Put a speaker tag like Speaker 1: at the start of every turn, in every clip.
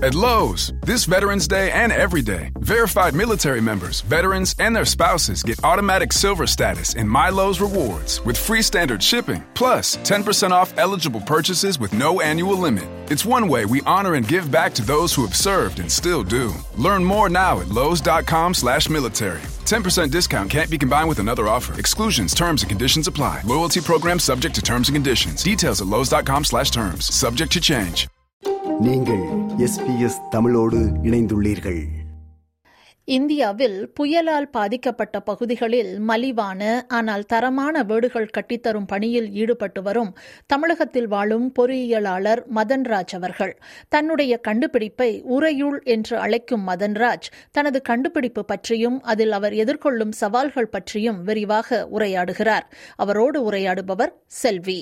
Speaker 1: At Lowe's, this Veterans Day and every day, verified military members, veterans, and their spouses get automatic silver status in My Lowe's Rewards with free standard shipping, plus 10% off eligible purchases with no annual limit. It's one way we honor and give back to those who have served and still do. Learn more now at lowes.com/military. 10% discount can't be combined with another offer. Exclusions, terms, and conditions apply. Loyalty program subject to terms and conditions. Details at lowes.com/terms. Subject to change.
Speaker 2: நீங்கள் SBS தமிழோடு இணைந்துள்ளீர்கள்.
Speaker 3: இந்தியாவில் புயலால் பாதிக்கப்பட்ட பகுதிகளில் மலிவான ஆனால் தரமான வீடுகள் கட்டித்தரும் பணியில் ஈடுபட்டு வரும் தமிழகத்தில் வாழும் பொறியியலாளர் மதன்ராஜ் அவர்கள் தன்னுடைய கண்டுபிடிப்பை உறையுள் என்று அழைக்கும் மதன்ராஜ் தனது கண்டுபிடிப்பு பற்றியும் அதில் அவர் எதிர்கொள்ளும் சவால்கள் பற்றியும் விரிவாக உரையாடுகிறார். அவரோடு உரையாடுபவர் செல்வி.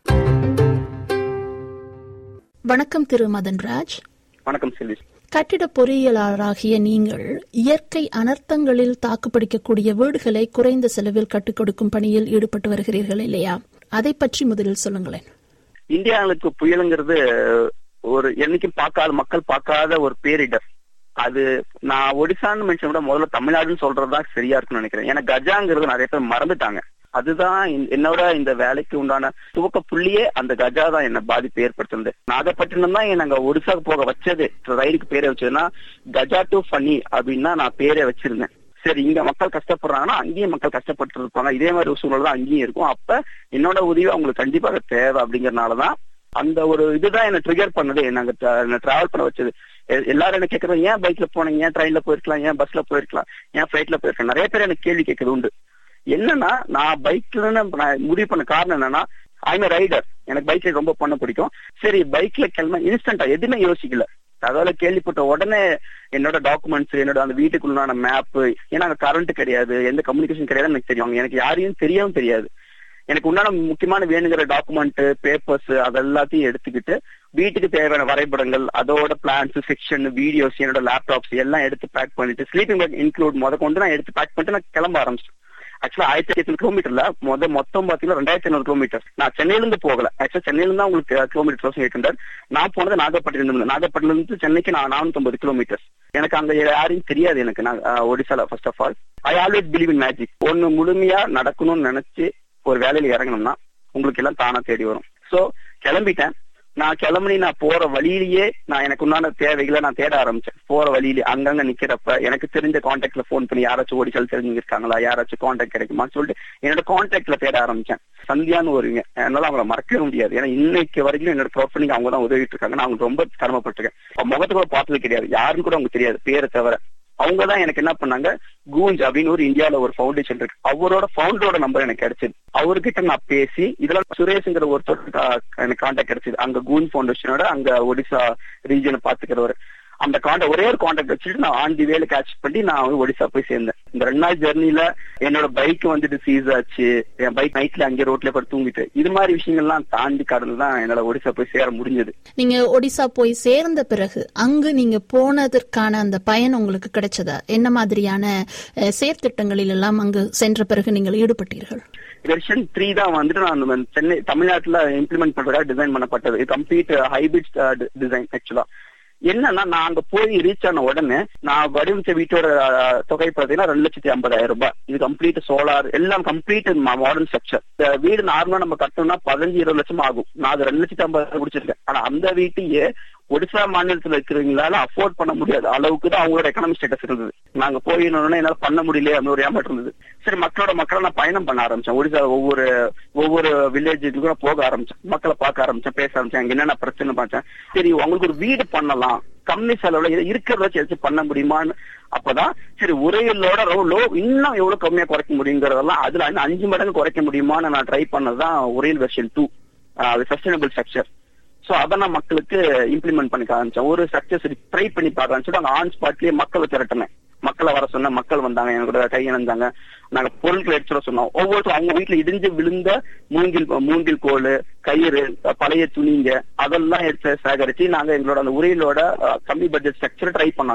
Speaker 3: வணக்கம் திரு மதன்ராஜ்.
Speaker 4: வணக்கம் செல்வி.
Speaker 3: கட்டிட பொறியியலாளராகிய நீங்கள் இயற்கை அனர்த்தங்களில் தாக்குப்பிடிக்கக்கூடிய வீடுகளை குறைந்த செலவில் கட்டிக் கொடுக்கும் பணியில் ஈடுபட்டு வருகிறீர்கள் இல்லையா? அதை பற்றி முதலில் சொல்லுங்களேன்.
Speaker 4: இந்தியாவுக்கு புயலுங்கிறது ஒரு என்னைக்கும் மக்கள் பார்க்காத ஒரு பேரிடர். அது நான் ஒடிசான்னு மென்ஷன் விட முதல்ல தமிழ்நாடுன்னு சொல்றதுதான் சரியா இருக்குன்னு நினைக்கிறேன். ஏன்னா கஜாங்கிறது நிறைய பேர் மறந்துட்டாங்க. அதுதான் என்னோட இந்த வேலைக்கு உண்டான துவக்க புள்ளியே அந்த கஜா தான் என்ன பாதிப்பு ஏற்படுத்துது. நாகப்பட்டினம் தான் நாங்க ஒடிசாக்கு போக வச்சது. ரயிலுக்கு பேரை வச்சதுன்னா கஜா டு ஃபனி அப்படின்னா நான் பேரை வச்சிருந்தேன். சரி, இங்க மக்கள் கஷ்டப்படுறாங்கன்னா அங்கேயும் மக்கள் கஷ்டப்பட்டு இருப்பாங்க. இதே மாதிரி ஒரு சூழல் தான் அங்கேயும் இருக்கும். அப்ப என்னோட உதவி அவங்களுக்கு கண்டிப்பாக தேவை. அப்படிங்கறதுனாலதான் அந்த ஒரு இதுதான் என்ன ட்ரிகர் பண்ணது, நாங்க டிராவல் பண்ண வச்சது. எல்லாரும் என்ன கேட்கறது, ஏன் பைக்ல போனீங்க, ஏன் ட்ரெயின்ல போயிருக்கலாம், ஏன் பஸ்ல போயிருக்கலாம், ஏன் பிளைட்ல போயிருக்கலாம். நிறைய பேர் எனக்கு கேள்வி கேட்கறது உண்டு. என்னன்னா நான் பைக்ல முடிவு பண்ண காரணம் என்னன்னா, ஐம் எ ரைடர். எனக்கு பைக் ரைட் ரொம்ப பண்ண பிடிக்கும். சரி, பைக்ல கிளம்ப இன்ஸ்டன்டா எதுவுமே யோசிக்கல. அதாவது கேள்விப்பட்ட உடனே என்னோட டாக்குமெண்ட்ஸ், என்னோட அந்த வீட்டுக்குள்ளான மேப், ஏன்னா அங்க கரண்ட் கிடையாது, எந்த கம்யூனிகேஷன் கிடையாது எனக்கு தெரியும். எனக்கு யாரையும் தெரியவும் தெரியாது. எனக்கு உண்டான முக்கியமான வேணுங்கிற டாக்குமெண்ட், பேப்பர்ஸ் அதெல்லாத்தையும் எடுத்துக்கிட்டு வீட்டுக்கு தேவையான வரைபடங்கள், அதோட பிளான்ஸ், செக்ஷன், வீடியோஸ், என்னோட லேப்டாப்ஸ் எல்லாம் எடுத்து பேக் பண்ணிட்டு, ஸ்லீப்பிங் பேக் இன்க்ளூட் கொண்டு நான் எடுத்து பேக் பண்ணிட்டு நான் கிளம்ப ஆரம்பிச்சேன். ஆக்சுவலா 1500 கிலோமீட்டர்ல மொத்தம் பாத்தீங்கன்னா 2500 கிலோமீட்டர். நான் சென்னையில இருந்து போகல. ஆக்சுவலா சென்னையில இருந்தா உங்களுக்கு கிலோமீட்டர் 1800. நான் போனது நாகப்பட்டினம் இருந்து சென்னைக்கு நான் 450 கிலோமீட்டர். எனக்கு அங்க யாரையும் தெரியாது. எனக்கு நான் ஒடிசால first of all I always believe in magic. ஒண்ணு முழுமையா நடக்கணும்னு நினைச்சு ஒரு வேலையில இறங்கணும்னா உங்களுக்கு எல்லாம் தானா தேடி வரும். சோ கிளம்பிட்டேன். நான் நான் போற வழியிலேயே நான் எனக்கு உண்டான தேவைகளை நான் தேட ஆரம்பிச்சேன். போற வழியிலே அங்கங்க நிக்கிறப்ப எனக்கு தெரிஞ்ச கான்டாக்ட்ல போன் பண்ணி யாராச்சும் ஓடிச்சால் தெரிஞ்சுங்க இருக்காங்களா, யாராச்சும் கான்டாக்ட் கிடைக்குமான்னு சொல்லிட்டு என்னோட கான்டாக்ட்ல தேட ஆரம்பிச்சேன். சந்தியான்னு வருவீங்க, என்னால அவங்கள மறக்கவே முடியாது. ஏன்னா இன்னைக்கு வரைக்கும் என்னோட ப்ரொஃபைலிங் அவங்க தான் உதவிட்டு இருக்காங்க. நான் அவங்க ரொம்ப கடமைப்பட்டிருக்கேன். முகத்தை கூட பார்த்தது கிடையாது, யாருன்னு கூட அவங்க தெரியாது, பேரை தவிர. அவங்கதான் எனக்கு என்ன பண்ணாங்க, கூஞ்ச் அப்படின்னு ஒரு இந்தியாவில ஒரு ஃபவுண்டேஷன் இருக்கு, அவரோட ஃபவுண்டரோட நம்பர் எனக்கு கிடைச்சது. அவர்கிட்ட நான் பேசி இதெல்லாம் சுரேஷ்ங்கிற ஒருத்தர் எனக்கு கான்டாக்ட் கிடைச்சது. அங்க கூஞ்ச் ஃபவுண்டேஷனோட அங்க ஒடிசா ரீஜனை பாத்துக்கிறவர். அந்த ஒரே ஒரு கான்டாக்ட் வச்சுட்டு நான் ஆன் தி வேல கேட்ச் பண்ணி நான் ஒடிசா போய் சேர்ந்தேன். இந்த 2 நாள் ஜெர்னில என்னோட பைக் வந்துட்டு சீஸ் ஆச்சு. என் பைக் நைட்ல அங்கே ரோட்ல போய் தூங்கிட்டு, இது மாதிரி விஷயங்கள்லாம் தாண்டி கடந்துதான் என்னால ஒடிசா போய் சேர முடிஞ்சது.
Speaker 3: நீங்க ஒடிசா போய் சேர்ந்த பிறகு அங்கு நீங்க போனதற்கான அந்த பயன் உங்களுக்கு கிடைச்சதா? என்ன மாதிரியான செயற்திட்டங்களில் எல்லாம் அங்கு சென்ற பிறகு நீங்கள் ஈடுபட்டீர்கள்?
Speaker 4: வெர்ஷன் 3 தான் வந்துட்டு நான் சென்னை தமிழ்நாட்டுல இம்ப்ளிமெண்ட் பண்றதுக்காக டிசைன் பண்ணப்பட்டது. Complete hybrid design. ஆக்சுவலா என்னன்னா, நான் அங்க போய் ரீச் ஆன உடனே நான் வடிவமைச்ச வீட்டோட தொகை பார்த்தீங்கன்னா 2,50,000 ரூபாய். இது கம்ப்ளீட் சோலார், எல்லாம் கம்ப்ளீட் மாடர்ன் ஸ்ட்ரக்சர். இந்த வீடு நார்மலா நம்ம கட்டணும்னா 15-20 லட்சம் ஆகும். நான் அது 2,50,000 முடிச்சிருக்கேன். ஆனா அந்த வீட்டையே ஒடிசா மாநிலத்துல இருக்கிறவங்களால அஃபோர்ட் பண்ண முடியாது அளவுக்கு தான் அவங்களோட எக்கனாமிக் ஸ்டேட்டஸ் இருந்தது. நாங்க போயிடணும்னா என்னால பண்ண முடியல, அந்த ஒரு ஏமாற்றம் இருந்தது. சரி, மக்களோட நான் பயணம் பண்ண ஆரம்பிச்சேன். ஒடிசா ஒவ்வொரு வில்லேஜுக்கு கூட போக ஆரம்பிச்சேன், மக்களை பார்க்க ஆரம்பிச்சேன், பேச ஆரம்பிச்சேன், அங்க என்னென்ன பிரச்சனை பார்த்தேன். சரி, உங்களுக்கு ஒரு வீடு பண்ணலாம், கம்மி செலவுல இருக்கிறத வச்சு எடுத்து பண்ண முடியுமான்னு. அப்பதான் சரி, உரையிலோட இன்னும் எவ்வளவு கம்மியா குறைக்க முடியுங்கிறதெல்லாம் அதுல 5 மடங்கு குறைக்க முடியுமான்னு நான் ட்ரை பண்ணதுதான் உரையில் வெர்ஷன் 2, சஸ்டைனபிள் ஸ்ட்ரக்சர். சோ அதை நான் மக்களுக்கு இம்ப்ளிமெண்ட் பண்ணி ஆரம்பிச்சேன். ஒரு ஸ்ட்ரக்சர் சரி ட்ரை பண்ணி பார்க்கலாம்னு சொல்லிட்டு அங்க ஆன் ஸ்பாட்லயே மக்களை திரட்டினேன். மக்களை வர சொன்ன, மக்கள் வந்தாங்க, எனக்கு கையிழந்தாங்க. நாங்க பொருட்களை எடுத்துட சொன்னோம். ஒவ்வொருத்தரும் அவங்க வீட்டுல இடிஞ்சு விழுந்த மூங்கில் கோல், கயிறு, பழைய துணிங்க அதெல்லாம் எடுத்து சேகரிச்சு நாங்க எங்களோட அந்த உரையிலோட கம்மி பட்ஜெட் ஸ்ட்ரக்சர் ட்ரை பண்ணாங்க.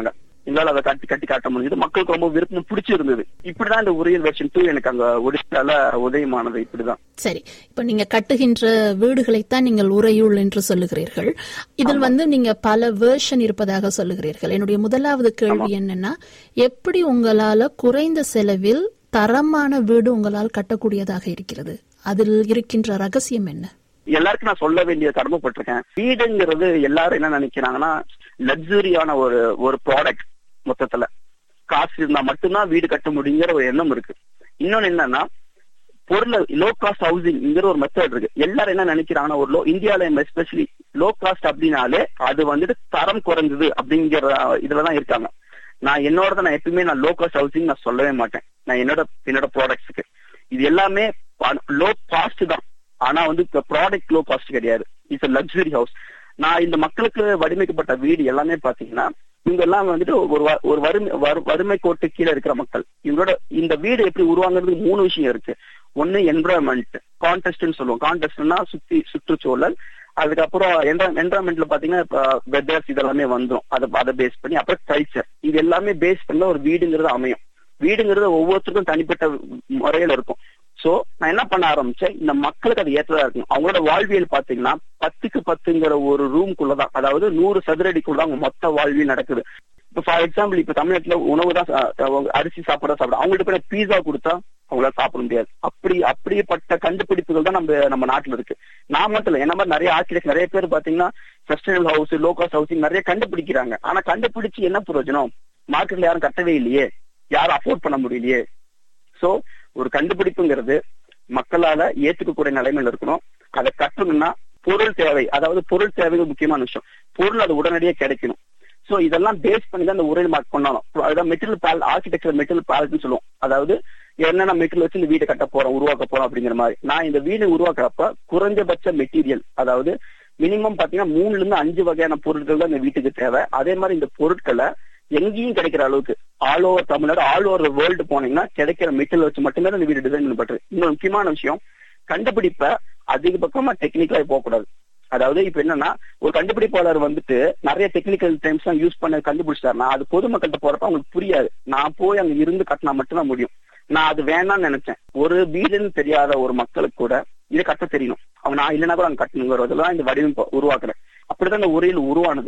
Speaker 4: எங்களால அதை கட்டி காட்ட முடிஞ்சது. மக்களுக்கு ரொம்ப விருப்பம் பிடிச்சிருந்தது. இப்படிதான் இந்த உரியல் வெர்ஷன் 2 எனக்கு அங்க ஒடிசால உதயமானது. இப்படிதான்.
Speaker 3: சரி, இப்ப நீங்க கட்டுகின்ற வீடுகளைத்தான் நீங்கள் உறையுள் என்று சொல்லுகிறீர்கள். இதில் நீங்க பல வெர்ஷன் இருப்பதாக சொல்லுகிறீர்கள். என்னுடைய முதலாவது கேள்வி என்னன்னா, எப்படி உங்களால குறைந்த செலவில் தரமான வீடு உங்களால் கட்டக்கூடியதாக இருக்கிறது? அதில் இருக்கின்ற ரகசியம் என்ன?
Speaker 4: எல்லாருக்கும் நான் சொல்ல வேண்டிய கடமைப்பட்டிருக்கேன். வீடுங்கிறது எல்லாரும் என்ன நினைக்கிறாங்கன்னா, லக்ஸரியான ஒரு ப்ராடக்ட். மொத்தத்துல காசு இருந்தா மட்டும்தான் வீடு கட்ட முடியுங்கிற ஒரு எண்ணம் இருக்கு. இன்னொன்னு என்னன்னா, பொருள் லோ காஸ்ட் ஹவுசிங்ங்கிற ஒரு மெத்தட் இருக்கு. எல்லாரும் என்ன நினைக்கிறாங்கன்னா, ஒரு இந்தியால எஸ்பெஷலி லோ காஸ்ட் அப்படின்னாலே அது தரம் குறைஞ்சது அப்படிங்கிற இதுலதான் இருக்காங்க. நான் நான் எப்பயுமே லோ காஸ்ட் ஹவுசிங் நான் சொல்லவே மாட்டேன். நான் என்னோட ப்ராடக்ட்ஸுக்கு இது எல்லாமே லோ காஸ்ட் தான். ஆனா ப்ராடக்ட் லோ காஸ்ட் கிடையாது. It's a luxury house. நான் இந்த மக்களுக்கு வடிவமைக்கப்பட்ட வீடு எல்லாமே பாத்தீங்கன்னா, இவங்க எல்லாம் ஒரு வறுமை கோட்டு கீழே இருக்கிற மக்கள். இவங்களோட இந்த வீடு எப்படி உருவாங்கிறதுக்கு 3 விஷயம் இருக்கு. ஒன்னு என்விரான்மெண்ட், கான்டெஸ்ட்னு சொல்லுவோம். கான்டெஸ்ட்னா சுற்றுச்சூழல். அதுக்கப்புறம் என்விரான்மெண்ட்ல பாத்தீங்கன்னா வெதர்ஸ் இதெல்லாமே வந்துடும். அதை பேஸ் பண்ணி அப்புறம் கல்ச்சர். இது எல்லாமே பேஸ் பண்ண ஒரு வீடுங்கிறது அமையும். வீடுங்கிறது ஒவ்வொருத்தருக்கும் தனிப்பட்ட முறையில இருக்கும். சோ நான் என்ன பண்ண ஆரம்பிச்சேன், இந்த மக்களுக்கு அது ஏற்றதா இருக்கும். அவங்களோட வாழ்வியல் பாத்தீங்கன்னா 10க்கு 10ங்கிற ஒரு ரூம்குள்ளதான், அதாவது 100 சதுரடிக்குள்ளதான் அவங்க மொத்த வாழ்வியல் நடக்குது. இப்ப ஃபார் எக்ஸாம்பிள், இப்ப தமிழ்நாட்டுல உணவு தான் அரிசி சாப்பிட அவங்கள்ட்ட போய் பீஸா கொடுத்தா அவங்களால சாப்பிட முடியாது. அப்படிப்பட்ட கண்டுபிடிப்புகள் தான் நம்ம நாட்டுல இருக்கு. நான் மட்டும் இல்ல, என்ன மாதிரி நிறைய ஆர்கிடெக்ட் நிறைய பேர் பாத்தீங்கன்னா sustainable house, low cost housing நிறைய கண்டுபிடிக்கிறாங்க. ஆனா கண்டுபிடிச்சு என்ன பிரயோஜனம்? மார்க்கெட்ல யாரும் கட்டவே இல்லையே, யாரும் அஃபோர்ட் பண்ண முடியலையே. சோ ஒரு கண்டுபிடிப்புங்கிறது மக்களால ஏத்துக்கக்கூடிய நிலைமையில இருக்கணும். அதை கட்டணும்னா பொருள் தேவை, அதாவது பொருள் தேவைகள் முக்கியமான விஷயம். பொருள் அது உடனடியே கிடைக்கணும். சோ இதெல்லாம் பேஸ் பண்ணி தான் இந்த உரையில் மார்க் பண்ணணும். அதாவது மெட்டீரியல் பேலட், ஆர்கிடெக்சர் மெட்டீரியல் பேலட்னு சொல்லுவோம். அதாவது என்னென்ன மெட்டீரியல் வச்சு இந்த வீட்டை கட்ட போறோம், உருவாக்க போறோம் அப்படிங்கிற மாதிரி. நான் இந்த வீடு உருவாக்குறப்ப குறைஞ்சபட்ச மெட்டீரியல், அதாவது மினிமம் பாத்தீங்கன்னா 3ல இருந்து 5 வகையான பொருட்கள் தான் இந்த வீட்டுக்கு தேவை. அதே மாதிரி இந்த பொருட்களை எங்கேயும் கிடைக்கிற அளவுக்கு all over Tamil Nadu, all over world போனீங்கன்னா கிடைக்கிற மெட்டீரியல் வச்சு மட்டுமே இந்த வீடு டிசைன் பண்ணப்பட்டது. இன்னொரு முக்கியமான விஷயம், கண்டுபிடிப்ப அதிகபட்சமா டெக்னிக்கலா போகக்கூடாது. அதாவது இப்ப என்னன்னா, ஒரு கண்டுபிடிப்பாளர் நிறைய டெக்னிக்கல் டைம்ஸ் தான் யூஸ் பண்ண கண்டுபிடிச்சாருன்னா அது பொதுமக்கள்கிட்ட போறப்ப அவங்களுக்கு புரியாது. நான் போய் அங்க இருந்து கட்டினா மட்டும்தான் முடியும். நான் அது வேணாம்னு நினைச்சேன். ஒரு வீடுன்னு தெரியாத ஒரு மக்களுக்கு கூட இதை கட்ட தெரியணும். அவங்க நான் இல்லைன்னா கூட அங்க கட்டணுங்கிறதுலாம் இந்த வடிவமைப்பு உருவாக்குறேன். அப்படிதான் இந்த உரையில் உருவானது.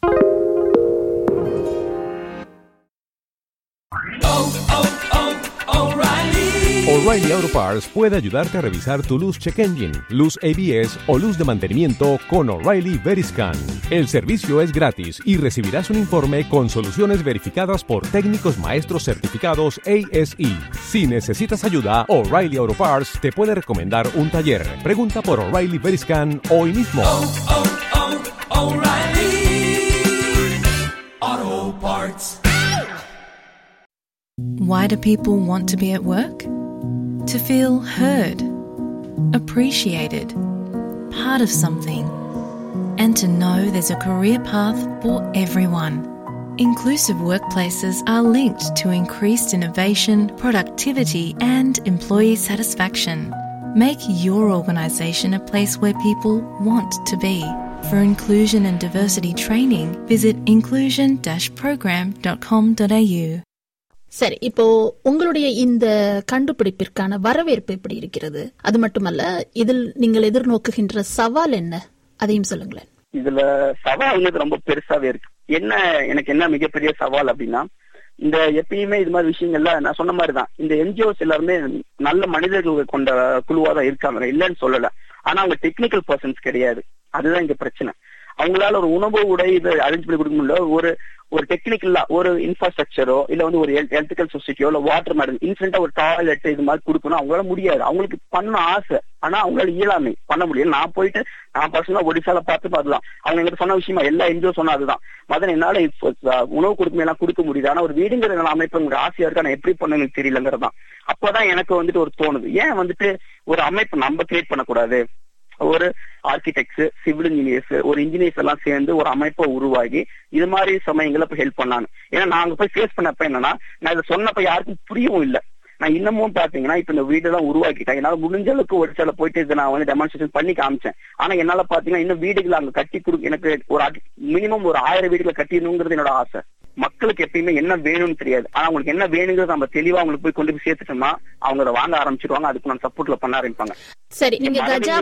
Speaker 5: O'Reilly Auto Parts puede ayudarte a revisar tu luz check engine, luz ABS o luz de mantenimiento con O'Reilly Veriscan. El servicio es gratis y recibirás un informe con soluciones verificadas por técnicos maestros certificados ASE. Si necesitas ayuda, O'Reilly Auto Parts te puede recomendar un taller. Pregunta por O'Reilly Veriscan hoy mismo.
Speaker 6: O'Reilly Auto Parts.
Speaker 7: Why do people want to be at work? To feel heard, appreciated, part of something, and to know there's a career path for everyone. Inclusive workplaces are linked to increased innovation, productivity, and employee satisfaction. Make your organisation a place where people want to be. For inclusion and diversity training, visit inclusion-program.com.au.
Speaker 3: சரி, இப்போ உங்களுடைய இந்த கண்டுபிடிப்பிற்கான வரவேற்பு எப்படி இருக்கிறது? அது மட்டுமல்ல, இதில் நீங்கள் எதிர்நோக்குகின்ற சவால் என்ன, அதையும் சொல்லுங்களேன்.
Speaker 4: இதுல சவால் ரொம்ப பெருசாவே இருக்கு. எனக்கு என்ன மிகப்பெரிய சவால் அப்படின்னா, இந்த எப்பயுமே இது மாதிரி விஷயங்கள்ல நான் சொன்ன மாதிரிதான், இந்த என்ஜிஓஸ் எல்லாருமே நல்ல மனிதர்கள் கொண்ட குழுவா தான் இருக்காங்க, இல்லைன்னு சொல்லல. ஆனா அவங்க டெக்னிக்கல் பர்சன்ஸ் கிடையாது. அதுதான் இங்க பிரச்சனை. அவங்களால ஒரு உணவு உடை இதை அரேஞ்ச் பண்ணி கொடுக்க முடியல. ஒரு டெக்னிக்கலா ஒரு இன்ஃப்ராஸ்ட்ரக்சரோ இல்ல ஒரு எலக்ட்ரிக்கல் சொசைட்டியோ இல்ல வாட்டர் மேடம் இன்ஸ்டன்டா ஒரு டாய்லெட் இது மாதிரி கொடுக்கணும் அவங்களால முடியாது. அவங்களுக்கு பண்ண ஆசை, ஆனா அவங்களால இயலாமை பண்ண முடியும். நான் பர்சனலா ஒடிசால பார்த்து பார்த்துலாம். அவங்க எங்கிட்ட சொன்ன விஷயமா எல்லா என்ஜிஓ சொன்னா அதுதான், மதன் என்னால உணவு கொடுக்குமே எல்லாம் கொடுக்க முடியுது, ஆனா ஒரு வீடுங்கிற அமைப்பு ஆசையா இருக்கா, நான் எப்படி பண்ண தெரியலங்கிறதான். அப்பதான் எனக்கு ஒரு தோணுது, ஏன் ஒரு அமைப்பு நம்ம கிரியேட் பண்ணக்கூடாது. ஒரு ஆர்கிடெக்ட்ஸ், சிவில் இன்ஜினியர்ஸ், ஒரு இன்ஜினியர்ஸ் எல்லாம் சேர்ந்து ஒரு அமைப்பை உருவாகி இது மாதிரி சமயங்களை ஹெல்ப் பண்ணான்னு. ஏன்னா நாங்க போய் ஃபேஸ் பண்ணப்ப என்னன்னா, நான் இதை சொன்னப்ப யாருக்கும் புரியவும் இல்லை. நான் இன்னமும் பாத்தீங்கன்னா இப்ப இந்த வீடு எல்லாம் உருவாக்கிட்டேன். என்னால முடிஞ்ச அளவுக்கு ஒடிசால போயிட்டு இதை நான் டெமான்ஸ்ட்ரேஷன் பண்ணி காமிச்சேன். ஆனா என்னால பாத்தீங்கன்னா இன்னும் வீடுகளை அங்க கட்டி எனக்கு ஒரு மினிமம் ஒரு 1000 வீடுகளை கட்டிடணுங்கிறது என்னோட ஆசை. மக்களுக்கு எப்பயுமே என்ன வேணும்னு தெரியாது. ஆனா அவங்களுக்கு என்ன வேணுங்கிறது நம்ம தெளிவா அவங்களுக்கு போய் கொண்டு போய் சேர்த்துட்டோம்னா அவங்க அதை வாங்க ஆரம்பிச்சிருவாங்க. அதுக்கு நான் சப்போர்ட்ல பண்ண ஆரம்பிப்பாங்க.
Speaker 3: சரி, நீங்க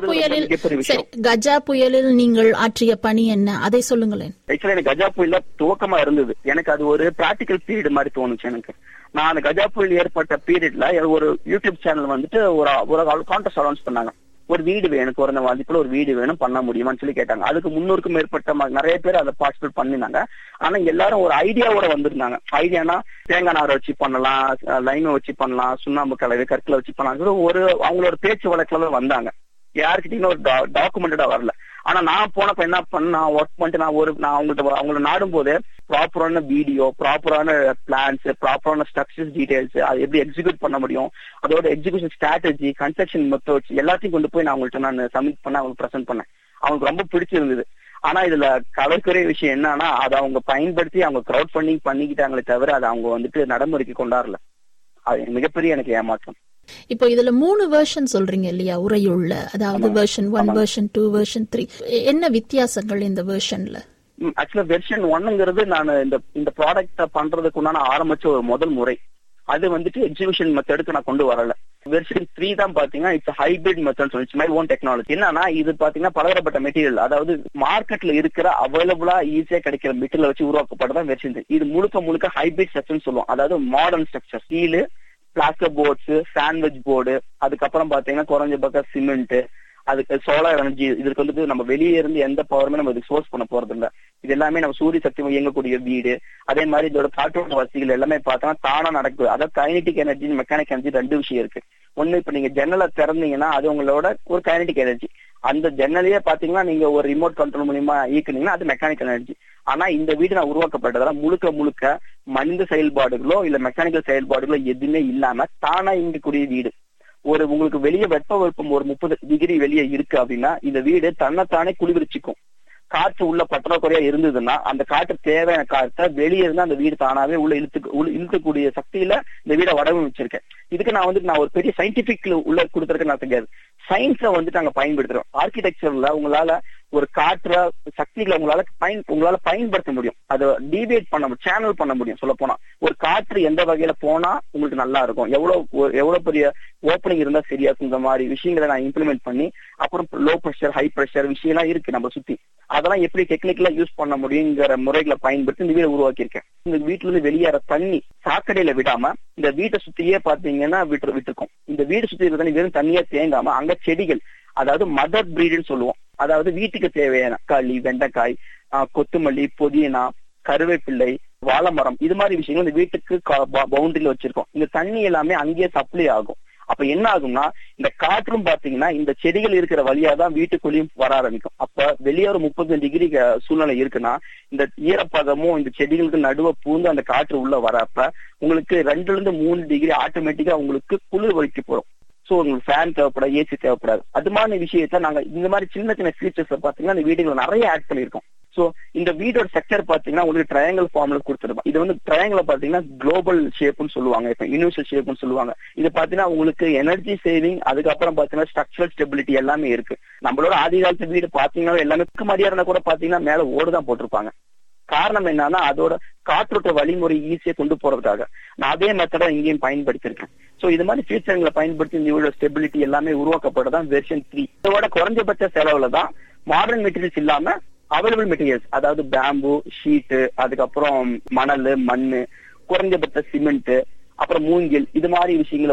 Speaker 3: கஜா புயலில் நீங்கள் ஆற்றிய பணி என்ன, அதை சொல்லுங்களேன்.
Speaker 4: ஆக்சுவலா எனக்கு கஜா புயல துவக்கமா இருந்தது. எனக்கு அது ஒரு பிராக்டிகல் பீரியட் மாதிரி தோணுச்சு எனக்கு. நான் அந்த கஜா புயல் ஏற்பட்ட பீரியட்ல ஒரு யூடியூப் சேனல் வந்துட்டு ஒரு கான்டெஸ்ட் அனௌன்ஸ் பண்ணாங்க. ஒரு வீடு வேணும், குறைந்த மதிப்புல ஒரு வீடு வேணும், பண்ண முடியுமான்னு சொல்லி கேட்டாங்க. அதுக்கு 300க்கும் மேற்பட்ட நிறைய பேர் அதை பார்ட்டிசிபேட் பண்ணினாங்க. ஆனா எல்லாரும் ஒரு ஐடியாவோட வந்திருந்தாங்க. ஐடியானா தேங்காய் நாரை வச்சு பண்ணலாம், லைமை வச்சு பண்ணலாம், சுண்ணாம்பு கலவை கற்களை வச்சு பண்ணலாம், ஒரு அவங்களோட பேச்சு வழக்குல வந்தாங்க. யாருக்கிட்டீங்கன்னா ஒரு டாக்குமெண்டடா வரல. ஆனா நான் போனப்ப என்ன பண்ண, ஒர்க் பண்ணிட்டு நான் அவங்கள நாடும் போது ப்ராப்பரான வீடியோ, ப்ராப்பரான பிளான்ஸ், ப்ராப்பரான ஸ்ட்ரக்சர்ஸ் டீடைல்ஸ், அது எப்படி எக்ஸிக்யூட் பண்ண முடியும், அதோட எக்ஸிகியூஷன் ஸ்ட்ராட்டஜி, கன்ஸ்ட்ரக்ஷன் மெத்தட்ஸ் எல்லாத்தையும் கொண்டு போய் நான் அவங்கள்ட்ட சப்மிட் பண்ண அவங்களுக்கு ப்ரெசென்ட் பண்ணேன். அவங்களுக்கு ரொம்ப பிடிச்சிருந்தது. ஆனா இதுல கவலைக்குரிய விஷயம் என்னன்னா, அதை அவங்க பயன்படுத்தி அவங்க கிரவுட் ஃபண்டிங் பண்ணிக்கிட்டாங்களே தவிர அதை அவங்க வந்துட்டு நடைமுறைக்கு கொண்டாடல. அது மிகப்பெரிய எனக்கு ஏமாற்றம்.
Speaker 3: இப்போ இதுல 3 வெர்ஷன் சொல்றீங்க இல்லையா, உரையுள்ள, அதாவது வெர்ஷன் 1, வெர்ஷன் 2, வெர்ஷன் 3. என்ன வித்தியாசங்கள் இந்த வெர்ஷன்ல?
Speaker 4: ஆக்சுவலா வெர்ஷன் 1ங்கிறது நான் இந்த ப்ராடக்ட பண்றதுக்கு உண்டான ஆரம்பிச்ச ஒரு முதல் முறை. அது வந்துட்டு எக்ஸிபிஷன் மெத்தடுக்கு நான் கொண்டு வரல. வெர்ஷன் 3 தான் பாத்தீங்கன்னா இட்ஸ் ஹைபிரிட் மெத்தட் சொல்லிச்சு, மை ஓன் டெக்னாலஜி. என்னன்னா இது பாத்தீங்கன்னா பலதரப்பட்ட மெட்டீரியல், அதாவது மார்க்கெட்ல இருக்கிற அவைலபிளா ஈஸியா கிடைக்கிற மெட்டீரியல் வச்சு உருவாக்கப்பட்டதான் வெர்ஷன் 3. இது முழுக்க ஹைபிரிட் ஸ்ட்ரக்சர் சொல்லுவோம். அதாவது modern structure, steel, plaster boards, sandwich board, அதுக்கப்புறம் பாத்தீங்கன்னா குறைஞ்ச பக்கம் சிமெண்ட், அதுக்கு சோலார் எனர்ஜி. இதுக்கு வந்துட்டு நம்ம வெளியே இருந்து எந்த பவருமே நம்ம இதுக்கு சோர்ஸ் பண்ண போறது இல்லை. இது எல்லாமே நம்ம சூரிய சக்தி இயங்கக்கூடிய வீடு. அதே மாதிரி இதோட காற்றோட்ட வசதிகள் எல்லாமே பார்த்தோம்னா தானா நடக்குது. அதாவது கைனடிக் எனர்ஜி, மெக்கானிக் எனர்ஜி 2 விஷயம் இருக்கு. ஒண்ணு, இப்ப நீங்க ஜன்னலை திறந்தீங்கன்னா அது உங்களோட ஒரு கைனடிக் எனர்ஜி. அந்த ஜன்னலையே பாத்தீங்கன்னா நீங்க ஒரு ரிமோட் கண்ட்ரோல் மூலியமா இயக்குனீங்கன்னா அது மெக்கானிக்கல் எனர்ஜி. ஆனா இந்த வீடு நான் உருவாக்கப்பட்டதால முழுக்க மனித செயல்பாடுகளோ இல்ல மெக்கானிக்கல் செயல்பாடுகளோ எதுவுமே இல்லாம தானா இயங்கக்கூடிய வீடு. உங்களுக்கு வெளியே வெப்பம் ஒரு 30 டிகிரி வெளியே இருக்கு அப்படின்னா இந்த வீடு தன்னைத்தானே குளிர்ச்சிக்கும். காற்று உள்ள பற்றாக்குறையா இருந்ததுன்னா அந்த காற்று தேவையான காற்றை வெளியே இருந்து அந்த வீடு தானாவே உள்ள இழுக்கக்கூடிய சக்தியில இந்த வீடை வடிவமைச்சிருக்கேன். இதுக்கு நான் ஒரு பெரிய சயின்டிபிக் உள்ள கொடுத்துருக்கேன் நான் தெரியாது. சயின்ஸை வந்துட்டு நாங்க பயன்படுத்துறோம். ஆர்கிடெக்சர்ல உங்களால ஒரு காற்ற சக்திகளை உங்களால பயன்படுத்த முடியும். அதை டீவியேட் பண்ண முடியும், சேனல் பண்ண முடியும். சொல்ல போனா ஒரு காற்று எந்த வகையில போனா உங்களுக்கு நல்லா இருக்கும், எவ்வளவு பெரிய ஓப்பனிங் இருந்தா சரியா இருக்கும், இந்த மாதிரி விஷயங்களை நான் இம்ப்ளிமெண்ட் பண்ணி, அப்புறம் லோ ப்ரெஷர், ஹை ப்ரெஷர் விஷயம்லாம் இருக்கு நம்ம சுத்தி. அதெல்லாம் எப்படி டெக்னிக்கலா யூஸ் பண்ண முடியுங்கிற முறைகளை பயன்படுத்தி இந்த வீடை உருவாக்கியிருக்கேன். இந்த வீட்டுல இருந்து வெளியேற தண்ணி சாக்கடையில விடாம இந்த வீட்டை சுத்தியே பாத்தீங்கன்னா விட்டுருக்கோம். இந்த வீடு சுத்தி இருக்க தண்ணி வெறும் தண்ணியா தேங்காம அங்க செடிகள், அதாவது மதர் பிரீடுன்னு சொல்லுவோம், அதாவது வீட்டுக்கு தேவையான களி, வெண்டைக்காய், கொத்துமல்லி, புதினா, கருவேப்பிள்ளை, வாழை மரம், இது மாதிரி விஷயங்கள் இந்த வீட்டுக்கு பவுண்டரியில வச்சிருக்கோம். இந்த தண்ணி எல்லாமே அங்கேயே சப்ளை ஆகும். அப்ப என்ன ஆகும்னா இந்த காற்றும் பாத்தீங்கன்னா இந்த செடிகள் இருக்கிற வழியா தான் வீட்டுக்குள்ளேயும் வர ஆரம்பிக்கும். அப்ப வெளியே ஒரு 30 டிகிரி சூழ்நிலை இருக்குன்னா இந்த ஈரப்பதமும் இந்த செடிகளுக்கு நடுவே பூந்து அந்த காற்று உள்ள வரப்ப உங்களுக்கு 2-3 டிகிரி ஆட்டோமேட்டிக்கா உங்களுக்கு குளிர் வலிக்கு போறோம். சோ உங்களுக்கு ஃபேன் தேவைப்படாது, ஏசி தேவைப்படாது. அது மாதிரி விஷயத்த நாங்க இந்த மாதிரி சின்ன ஃபீச்சர்ஸ் பாத்தீங்கன்னா இந்த வீடுகளை நிறைய ஆட் பண்ணிருக்கோம். சோ இந்த வீடோட ஸ்ட்ரக்சர் பாத்தீங்கன்னா உங்களுக்கு ட்ரையாங்கிள் ஃபார்ம்ல கொடுத்துருப்போம். இது ட்ரையாங்கிள் பாத்தீங்கன்னா குளோபல் ஷேப்னு சொல்லுவாங்க, இப்ப யூனிவர்சல் ஷேப்னு சொல்லுவாங்க. இது பாத்தீங்கன்னா உங்களுக்கு எனர்ஜி சேவிங், அதுக்கப்புறம் பாத்தீங்கன்னா ஸ்ட்ரக்சரல் ஸ்டெபிலிட்டி எல்லாமே இருக்கு. நம்மளோட ஆதி காலத்து வீடு பாத்தீங்கன்னா எல்லாமே மாதிரியா இருந்தா கூட பாத்தீங்கன்னா மேல ஓடுதான் போட்டிருப்பாங்க. காரணம் என்னன்னா அதோட காற்றோட்ட வழிமுறை ஈஸியா கொண்டு போறதுக்காக நான் அதே மெத்தடா இங்கேயும் பயன்படுத்திருக்கேன். சோ இது மாதிரி ஃபீச்சர்களை பயன்படுத்தி இந்த ஸ்டெபிலிட்டி எல்லாமே உருவாக்கப்பட்டதான் வெர்ஷன் 3. இதோட குறைஞ்சபட்ச செலவுல தான் மாடர்ன் மெட்டீரியல்ஸ் இல்லாம அவைலபிள் மெட்டீரியல்ஸ், அதாவது பேம்பு, ஷீட்டு, அதுக்கப்புறம் மணல், மண்ணு, குறைஞ்சபட்ச சிமெண்ட், அப்புறம் மூங்கில், இது மாதிரி விஷயங்களை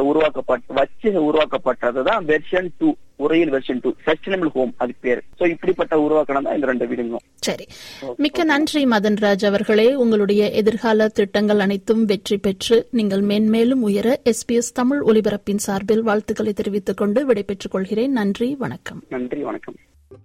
Speaker 4: உருவாக்கப்பட்டதுதான் வெர்ஷன் 2, உரையில் வெர்ஷன் 2, சஸ்டைனபிள் ஹோம் அதுக்கு பேரு. சோ இப்படிப்பட்ட உருவாக்கணும் தான் இந்த 2 வீடுங்களும்.
Speaker 3: சரி, மிக்க நன்றி மதன்ராஜ் அவர்களே. உங்களுடைய எதிர்கால திட்டங்கள் அனைத்தும் வெற்றி பெற்று நீங்கள் மேன்மேலும் உயர SBS தமிழ் ஒலிபரப்பின் சார்பில் வாழ்த்துக்களை தெரிவித்துக் கொண்டு விடைபெற்றுக் கொள்கிறேன். நன்றி, வணக்கம்.
Speaker 4: நன்றி, வணக்கம்.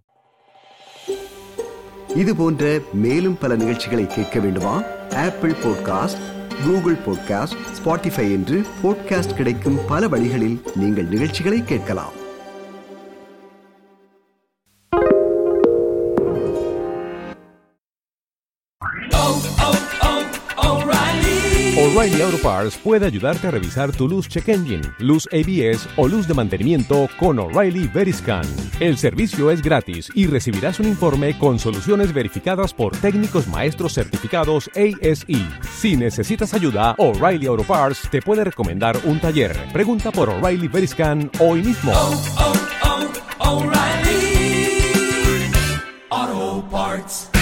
Speaker 2: இது போன்ற மேலும் பல நிகழ்ச்சிகளை கேட்க வேண்டுமா? Apple podcast, Google podcast, Spotify என்று பாட்காஸ்ட் கிடைக்கும் பல வழிகளில் நீங்கள் நிகழ்ச்சிகளை கேட்கலாம்.
Speaker 5: O'Reilly O'Reilly Auto Parts puede ayudarte a revisar tu luz check engine, luz ABS o luz de mantenimiento con O'Reilly Veriscan. El servicio es gratis y recibirás un informe con soluciones verificadas por técnicos maestros certificados ASE. Si necesitas ayuda, O'Reilly Auto Parts te puede recomendar un taller. Pregunta por O'Reilly Veriscan hoy mismo.
Speaker 6: O'Reilly Auto Parts.